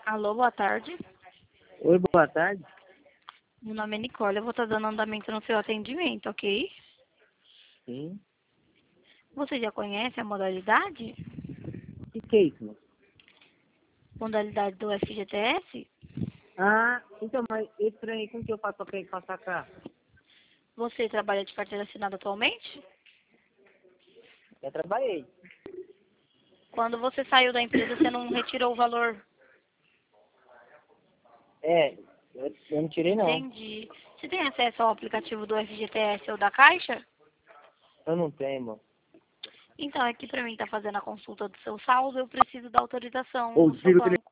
Alô, boa tarde. Oi, boa tarde. Meu nome é Nicole, eu vou estar dando andamento no seu atendimento, ok? Sim. Você já conhece a modalidade? O que é isso, moço? Modalidade do FGTS? Ah, então, mas esse trem aí, como que eu faço pra ele passar cá? Você trabalha de carteira assinada atualmente? Já trabalhei. Quando você saiu da empresa, você não retirou o valor? Eu não tirei não. Entendi. Você tem acesso ao aplicativo do FGTS ou da Caixa? Eu não tenho, mano. Então, aqui para mim estar fazendo a consulta do seu saldo, eu preciso da autorização Ô, do seu desliga o banco.